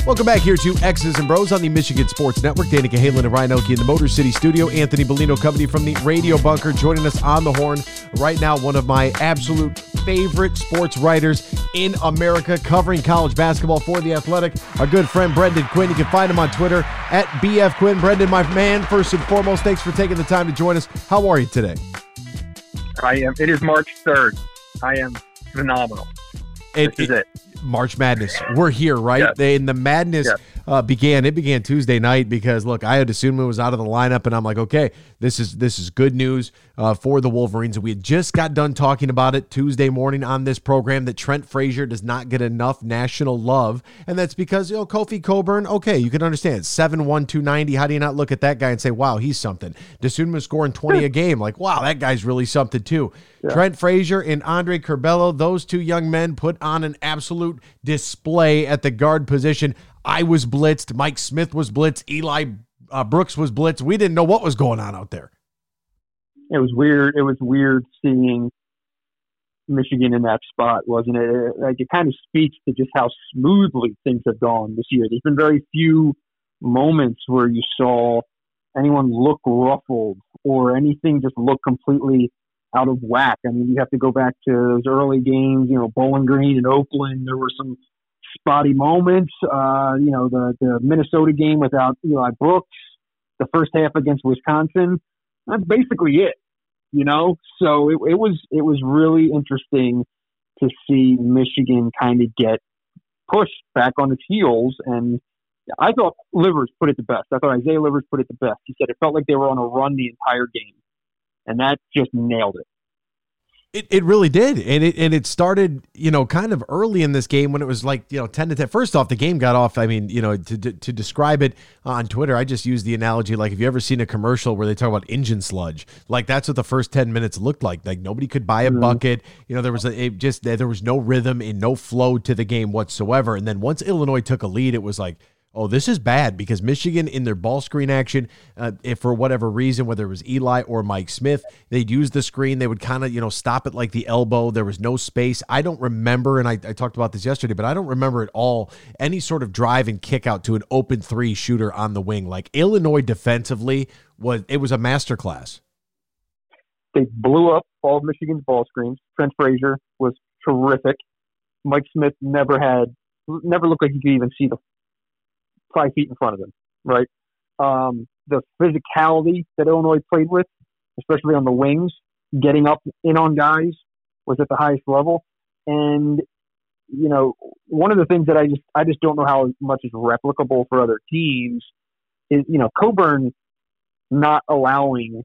Welcome back here to X's and Bros on the Michigan Sports Network. Danica Halen and Ryan Oakey in the Motor City studio. Anthony Bellino company from the Radio Bunker joining us on the horn right now. One of my absolute favorite sports writers in America, covering college basketball for The Athletic, our good friend Brendan Quinn. You can find him on Twitter at BF Quinn. Brendan, my man, first and foremost, thanks for taking the time to join us. How are you today? It is March 3rd. I am phenomenal. This is it. March Madness. We're here, right? Yes. And the madness began Tuesday night because, look, I had assumed it was out of the lineup, and I'm like, okay, this is good news for the Wolverines. We had just got done talking about it Tuesday morning on this program that Trent Frazier does not get enough national love, and that's because, Kofi Cockburn, okay, you can understand, 7'1", 290. How do you not look at that guy and say, wow, he's something? Dosunmu scoring 20 a game. Like, wow, that guy's really something too. Yeah. Trent Frazier and Andre Curbelo, those two young men put on an absolute display at the guard position. I was blitzed. Mike Smith was blitzed. Eli Brooks was blitzed. We didn't know what was going on out there. It was weird. It was weird seeing Michigan in that spot, wasn't it? Like, it kind of speaks to just how smoothly things have gone this year. There's been very few moments where you saw anyone look ruffled or anything just look completely out of whack. I mean, you have to go back to those early games, Bowling Green and Oakland. There were some spotty moments. The Minnesota game without Eli Brooks, the first half against Wisconsin. That's basically it, So it was really interesting to see Michigan kind of get pushed back on its heels. And I thought Livers put it the best. I thought Isaiah Livers put it the best. He said it felt like they were on a run the entire game. And that just nailed it. It really did. And it started, kind of early in this game when it was like, 10 to 10. First off, the game got off. I mean, to describe it on Twitter, I just used the analogy, like, have you ever seen a commercial where they talk about engine sludge? Like, that's what the first 10 minutes looked like. Like, nobody could buy a bucket. There was no rhythm and no flow to the game whatsoever. And then once Illinois took a lead, it was like, oh, this is bad, because Michigan in their ball screen action, if for whatever reason, whether it was Eli or Mike Smith, they'd use the screen. They would kind of, stop it like the elbow. There was no space. I don't remember, and I talked about this yesterday, but I don't remember at all any sort of drive and kick out to an open three shooter on the wing. Like, Illinois defensively, was a masterclass. They blew up all of Michigan's ball screens. Trent Frazier was terrific. Mike Smith never looked like he could even see the 5 feet in front of him, right? The physicality that Illinois played with, especially on the wings, getting up in on guys, was at the highest level. And, one of the things that I just don't know how much is replicable for other teams is, Cockburn not allowing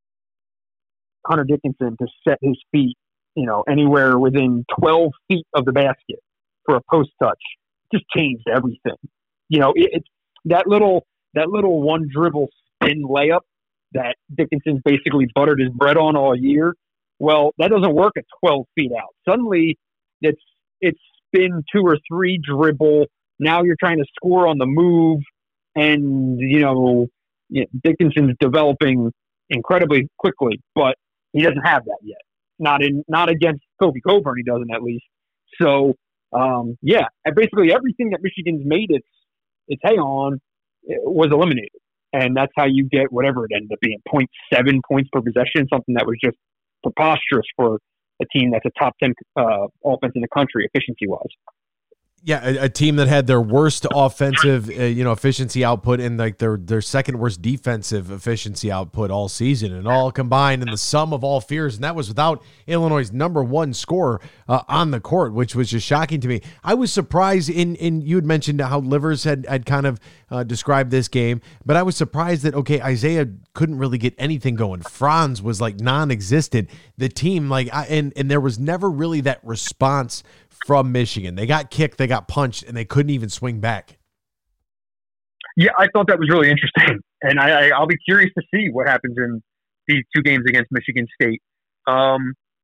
Hunter Dickinson to set his feet, anywhere within 12 feet of the basket for a post touch just changed everything. It's that little one dribble spin layup that Dickinson's basically buttered his bread on all year. Well, that doesn't work at 12 feet out. Suddenly, it's spin 2 or 3 dribble. Now you're trying to score on the move, and Dickinson's developing incredibly quickly, but he doesn't have that yet. Not against Kofi Cockburn, he doesn't, at least. So, basically everything that Michigan's made its hay on was eliminated. And that's how you get whatever it ended up being, 0.7 points per possession, something that was just preposterous for a team that's a top 10 offense in the country efficiency-wise. Yeah, a team that had their worst offensive, efficiency output and like their second worst defensive efficiency output all season, and all combined in the sum of all fears. And that was without Illinois' number one scorer on the court, which was just shocking to me. I was surprised in you had mentioned how Livers had kind of described this game, but I was surprised that, Isaiah couldn't really get anything going. Franz was like non-existent. The team, and there was never really that response from Michigan. They got kicked, they got punched, and they couldn't even swing back. Yeah, I thought that was really interesting. And I'll be curious to see what happens in these 2 games against Michigan State. I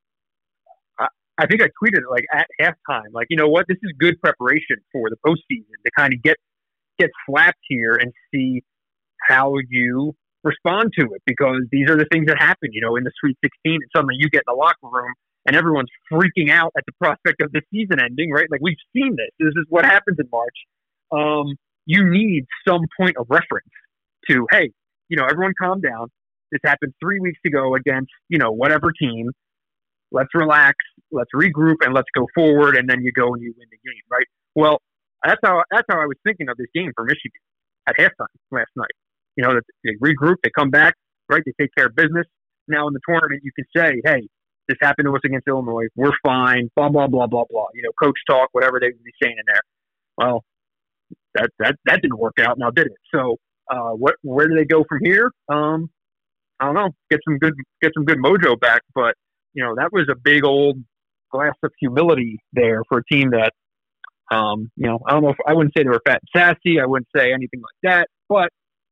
think I tweeted it at halftime. You know what? This is good preparation for the postseason to kind of get slapped here and see how you respond to it, because these are the things that happen, in the Sweet 16, and suddenly you get in the locker room and everyone's freaking out at the prospect of the season ending, right? We've seen this. This is what happens in March. you need some point of reference to, hey, everyone calm down. This happened 3 weeks ago against, whatever team. Let's relax, let's regroup, and let's go forward, and then you go and you win the game, right? Well, that's how I was thinking of this game for Michigan at halftime last night. They regroup, they come back, right? They take care of business. Now in the tournament, you can say, hey, this happened to us against Illinois. We're fine, blah, blah, blah, blah, blah. Coach talk, whatever they would be saying in there. Well, that didn't work out now, did it? So where do they go from here? I don't know. Get some good mojo back, but that was a big old glass of humility there for a team that I don't know if I wouldn't say they were fat and sassy. I wouldn't say anything like that, but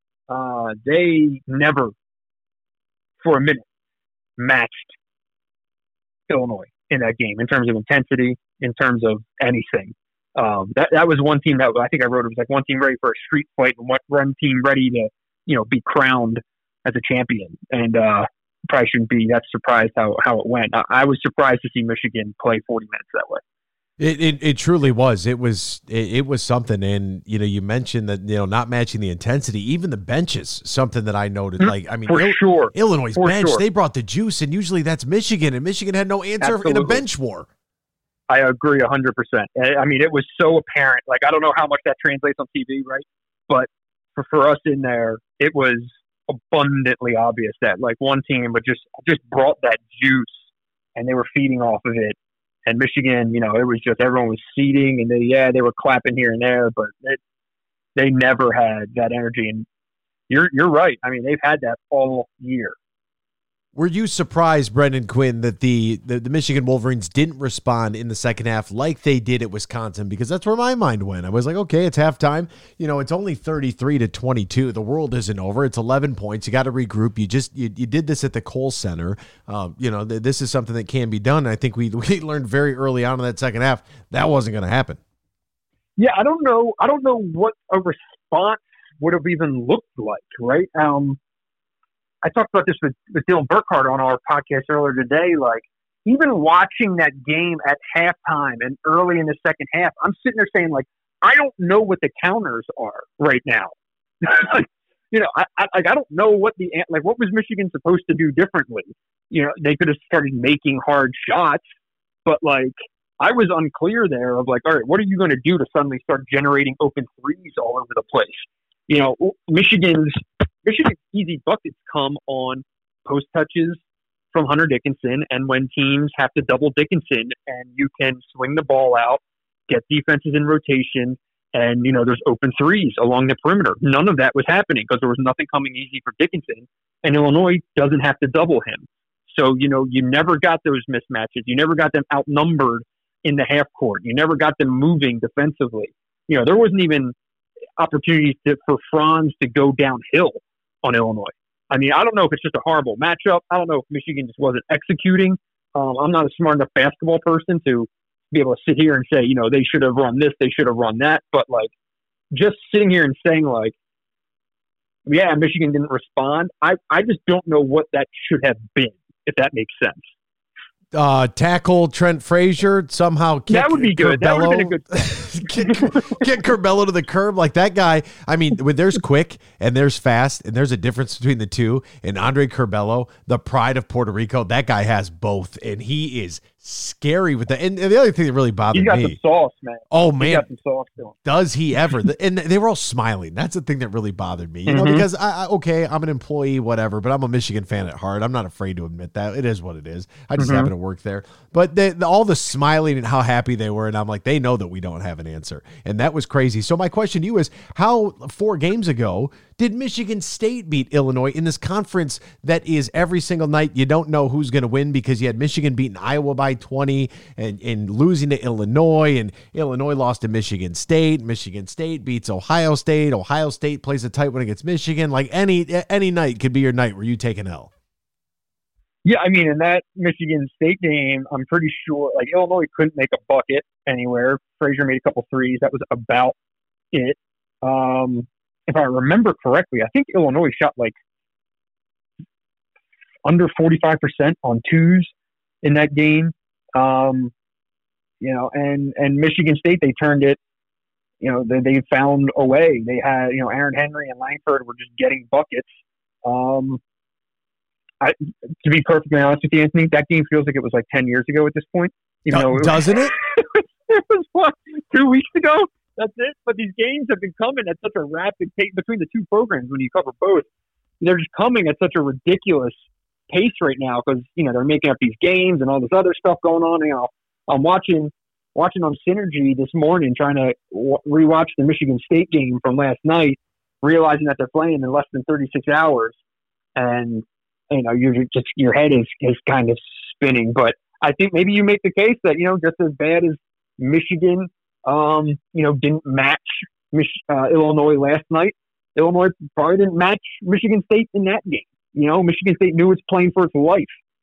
they never for a minute matched Illinois in that game in terms of intensity, in terms of anything. That was one team that I think I wrote. It was like one team ready for a street fight and one team ready to, be crowned as a champion. And probably shouldn't be that surprised how it went. I was surprised to see Michigan play 40 minutes that way. It truly was. It was something. And, you mentioned that, not matching the intensity, even the benches, something that I noted. Sure. Illinois' bench, they brought the juice, and usually that's Michigan, and Michigan had no answer in a bench war. I agree 100%. It was so apparent. Like, I don't know how much that translates on TV, right? But for us in there, it was abundantly obvious that, like, one team would just brought that juice, and they were feeding off of it. And Michigan, it was just everyone was seating, and they were clapping here and there, but they never had that energy. And you're right. They've had that all year. Were you surprised, Brendan Quinn, that the Michigan Wolverines didn't respond in the second half like they did at Wisconsin? Because that's where my mind went. I was like, okay, it's halftime. It's only 33-22. The world isn't over. It's 11 points. You got to regroup. You did this at the Kohl Center. This is something that can be done. And I think we learned very early on in that second half that wasn't going to happen. Yeah, I don't know what a response would have even looked like, right? I talked about this with Dylan Burkhardt on our podcast earlier today. Like, even watching that game at halftime and early in the second half, I'm sitting there saying, like, I don't know what the counters are right now. I don't know what what was Michigan supposed to do differently? They could have started making hard shots, but like, I was unclear there of like, all right, what are you going to do to suddenly start generating open threes all over the place? Michigan's easy buckets come on post touches from Hunter Dickinson, and when teams have to double Dickinson, and you can swing the ball out, get defenses in rotation, and there's open threes along the perimeter. None of that was happening because there was nothing coming easy for Dickinson, and Illinois doesn't have to double him. So you never got those mismatches. You never got them outnumbered in the half court. You never got them moving defensively. There wasn't even opportunities for Franz to go downhill on Illinois. I don't know if it's just a horrible matchup. I don't know if Michigan just wasn't executing. I'm not a smart enough basketball person to be able to sit here and say, they should have run this, they should have run that. But like, just sitting here and saying like, yeah, Michigan didn't respond. I just don't know what that should have been, if that makes sense. Tackle Trent Frazier, somehow kick that would be good. Curbelo. That would have been a good get Curbelo to the curb. Like that guy, when there's quick and there's fast and there's a difference between the two, and Andre Curbelo, the pride of Puerto Rico, that guy has both, and he is scary with that. And the other thing that really bothered me. He got some sauce, man. Oh, man. He got some sauce to him. Does he ever? And they were all smiling. That's the thing that really bothered me. Because, I'm an employee, whatever, but I'm a Michigan fan at heart. I'm not afraid to admit that. It is what it is. I just happen to work there. But all the smiling and how happy they were, and I'm like, they know that we don't have an answer. And that was crazy. So my question to you is, how 4 games ago did Michigan State beat Illinois in this conference that is every single night you don't know who's going to win, because you had Michigan beating Iowa by 20 and losing to Illinois, and Illinois lost to Michigan State. Michigan State beats Ohio State. Ohio State plays a tight one against Michigan. Like any night could be your night where you take an L. Yeah, in that Michigan State game, I'm pretty sure like Illinois couldn't make a bucket anywhere. Frazier made a couple threes. That was about it. If I remember correctly, I think Illinois shot like under 45% on twos in that game. And Michigan State, they turned it they found a way. They had, Aaron Henry and Langford were just getting buckets. To be perfectly honest with you, Anthony, that game feels like it was like 10 years ago at this point. Doesn't it? It was what, 2 weeks ago? That's it. But these games have been coming at such a rapid pace between the two programs. When you cover both, they're just coming at such a ridiculous pace right now because they're making up these games and all this other stuff going on. I'm watching on Synergy this morning, trying to rewatch the Michigan State game from last night, realizing that they're playing in less than 36 hours, and your head is kind of spinning. But I think maybe you make the case that just as bad as Michigan, didn't match Illinois last night, Illinois probably didn't match Michigan State in that game. Michigan State knew it's playing for its life.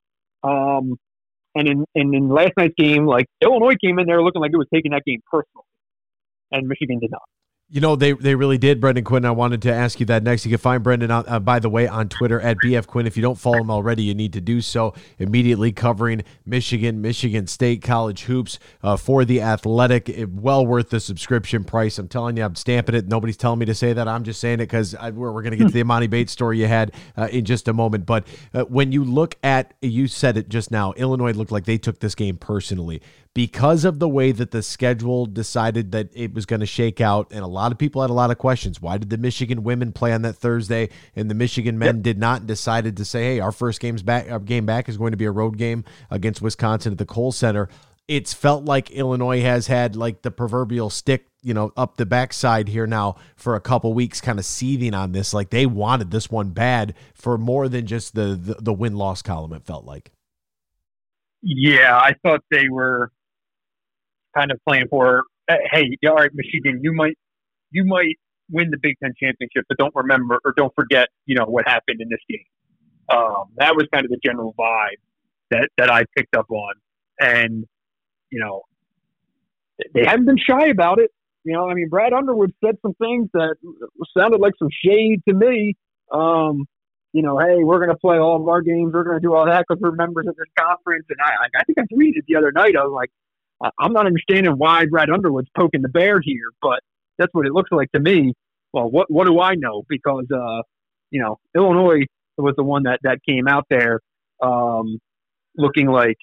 And in last night's game, like, Illinois came in there looking like it was taking that game personally, and Michigan did not. They really did, Brendan Quinn. I wanted to ask you that next. You can find Brendan, by the way, on Twitter at BF Quinn. If you don't follow him already, you need to do so. Immediately covering Michigan State college hoops for The Athletic. Well worth the subscription price. I'm telling you, I'm stamping it. Nobody's telling me to say that. I'm just saying it because we're going to get to the Amani Bates story you had in just a moment. But when you look at, you said it just now, Illinois looked like they took this game personally. Because of the way that the schedule decided that it was going to shake out, and a lot of people had a lot of questions. Why did the Michigan women play on that Thursday and the Michigan men did not, and decided to say, hey, our first game back is going to be a road game against Wisconsin at the Kohl Center. It's felt like Illinois has had like the proverbial stick, up the backside here now for a couple weeks, kind of seething on this. Like they wanted this one bad for more than just the win-loss column, it felt like. Yeah, I thought they were kind of playing for, hey, all right, Michigan, you might win the Big Ten championship, but don't forget, what happened in this game. That was kind of the general vibe that I picked up on, and they haven't been shy about it. Brad Underwood said some things that sounded like some shade to me. Hey, we're going to play all of our games, we're going to do all that because we're members of this conference, and I think I tweeted the other night. I was like, I'm not understanding why Brad Underwood's poking the bear here, but that's what it looks like to me. Well, what do I know? Because, Illinois was the one that came out there looking like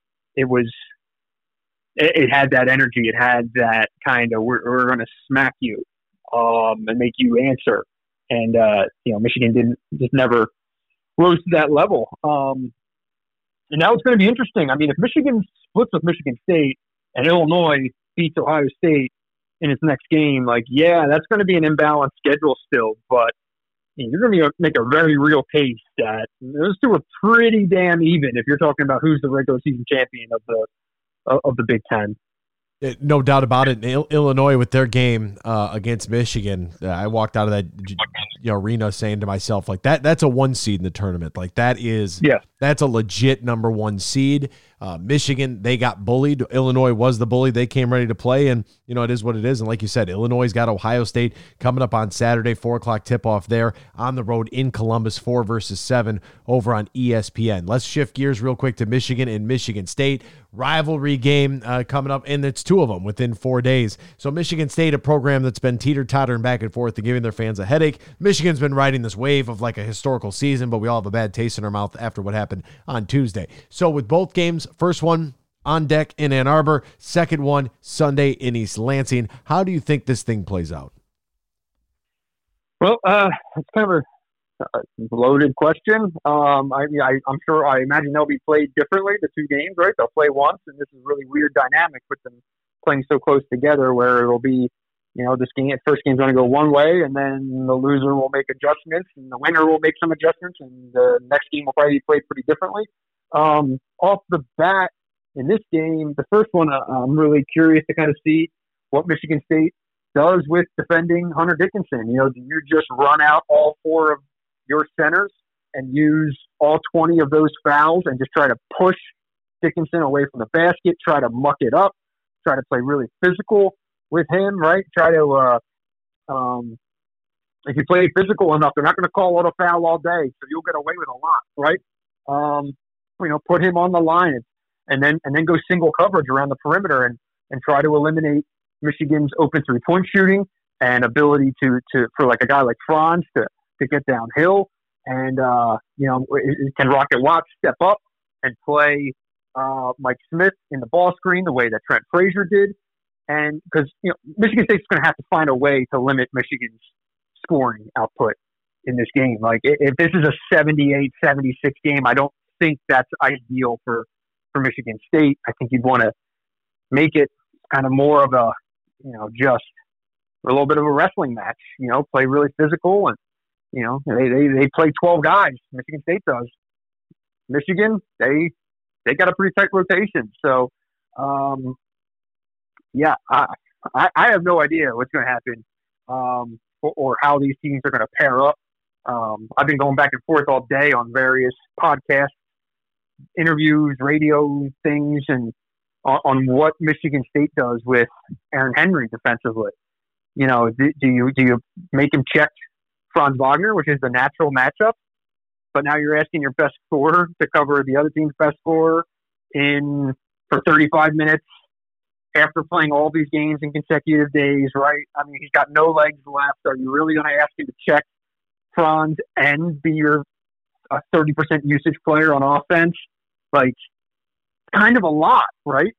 it had that energy. It had that kind of, we're going to smack you and make you answer. And, Michigan never rose to that level. And now it's going to be interesting. If Michigan splits with Michigan State and Illinois beats Ohio State in its next game, that's going to be an imbalanced schedule still. But you're going to make a very real case that those two are pretty damn even if you're talking about who's the regular season champion of the Big Ten. No doubt about it. Illinois with their game against Michigan, I walked out of that arena saying to myself, like that's a 1 seed in the tournament. Like that's a legit number 1 seed. Michigan, they got bullied. Illinois was the bully. They came ready to play, and it is what it is. And like you said, Illinois got Ohio State coming up on Saturday, 4:00 tip-off there on the road in Columbus, 4 versus 7 over on ESPN. Let's shift gears real quick to Michigan and Michigan State. Rivalry game coming up, and it's 2 of them within 4 days. So Michigan State, a program that's been teeter-tottering back and forth and giving their fans a headache. Michigan's been riding this wave of like a historical season, but we all have a bad taste in our mouth after what happened on Tuesday. So with both games, first one on deck in Ann Arbor, second one Sunday in East Lansing. How do you think this thing plays out? Well, it's kind of a loaded question. I imagine they'll be played differently, the 2 games, right? They'll play once, and this is a really weird dynamic with them playing so close together where it'll be, this first game's going to go one way, and then the loser will make adjustments, and the winner will make some adjustments, and the next game will probably be played pretty differently. Off the bat, in this game, the first one, I'm really curious to kind of see what Michigan State does with defending Hunter Dickinson. Do you just run out all 4 of your centers and use all 20 of those fouls and just try to push Dickinson away from the basket, try to muck it up, try to play really physical with him, right? Try to, if you play physical enough, they're not going to call auto foul all day, so you'll get away with a lot, right? Put him on the line and then go single coverage around the perimeter and try to eliminate Michigan's open 3-point shooting and ability to for like a guy like Franz to get downhill and can Rocket Watts step up and play Mike Smith in the ball screen the way that Trent Frazier did, and because Michigan State's going to have to find a way to limit Michigan's scoring output in this game. Like if this is a 78-76 game, I don't think that's ideal for Michigan State. I think you'd want to make it kind of more of a just a little bit of a wrestling match. Play really physical, and they play 12 guys. Michigan State does. Michigan, they got a pretty tight rotation. So, I have no idea what's going to happen or how these teams are going to pair up. I've been going back and forth all day on various podcasts, interviews, radio things, and on what Michigan State does with Aaron Henry defensively. Do you make him check Franz Wagner, which is the natural matchup? But now you're asking your best scorer to cover the other team's best scorer for 35 minutes after playing all these games in consecutive days, right? I mean, he's got no legs left. Are you really going to ask him to check Franz and be your 30% usage player on offense? Like, kind of a lot, right?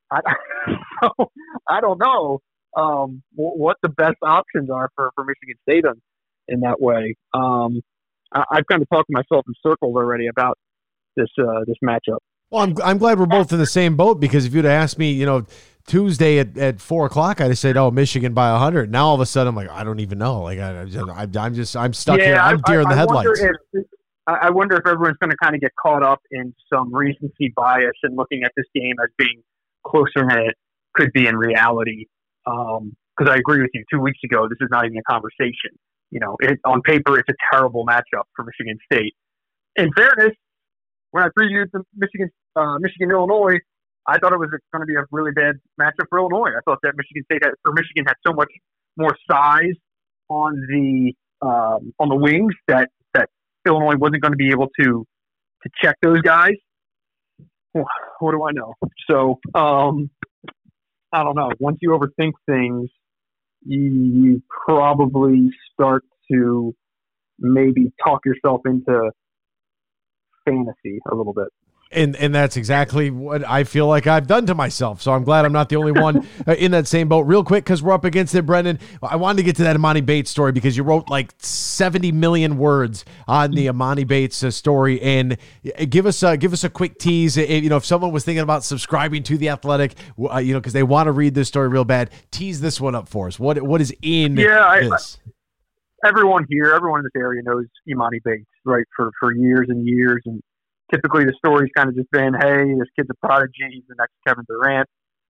I don't know what the best options are for Michigan State in that way. I've kind of talked myself in circles already about this matchup. Well, I'm glad we're both in the same boat, because if you'd have asked me, Tuesday at 4:00, I'd have said, "Oh, Michigan by 100." Now all of a sudden, I'm like, I don't even know. Like I'm stuck here. I'm deer in the headlights. I wonder if everyone's going to kind of get caught up in some recency bias and looking at this game as being closer than it could be in reality. Because I agree with you. 2 weeks ago, this is not even a conversation. On paper, it's a terrible matchup for Michigan State. In fairness, when I previewed the Michigan-Illinois, I thought it was going to be a really bad matchup for Illinois. I thought that Michigan had so much more size on the wings that Illinois wasn't going to be able to check those guys. What do I know? So I don't know. Once you overthink things, you probably start to maybe talk yourself into fantasy a little bit. And that's exactly what I feel like I've done to myself. So I'm glad I'm not the only one in that same boat. Real quick, because we're up against it, Brendan, I wanted to get to that Imani Bates story, because you wrote like 70 million words on the Imani Bates story. And give us a quick tease. If someone was thinking about subscribing to The Athletic, because they want to read this story real bad, tease this one up for us. What is in this? Everyone in this area knows Imani Bates, right, for years and years. And typically the story's kind of just been, hey, this kid's a prodigy, he's the next Kevin Durant.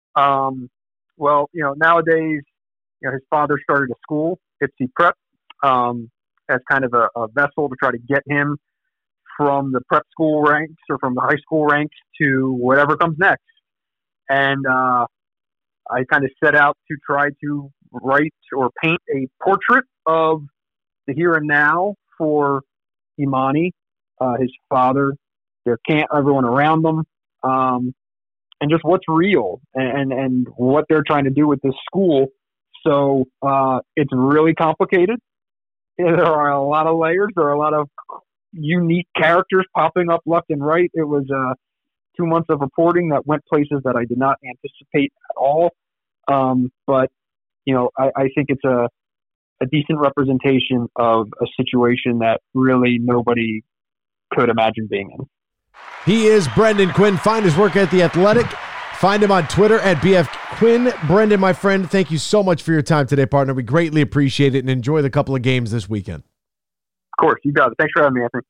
Nowadays, his father started a school, Ipsy Prep, as kind of a vessel to try to get him from the prep school ranks or from the high school ranks to whatever comes next. And I kind of set out to try to write or paint a portrait of the here and now for Imani, his father, their camp, everyone around them, and just what's real and what they're trying to do with this school. So it's really complicated. There are a lot of layers. There are a lot of unique characters popping up left and right. It was 2 months of reporting that went places that I did not anticipate at all. But I think it's a decent representation of a situation that really nobody could imagine being in. He is Brendan Quinn. Find his work at The Athletic. Find him on Twitter at BF Quinn. Brendan, my friend, thank you so much for your time today, partner. We greatly appreciate it, and enjoy the couple of games this weekend. Of course. You got it. Thanks for having me, Anthony.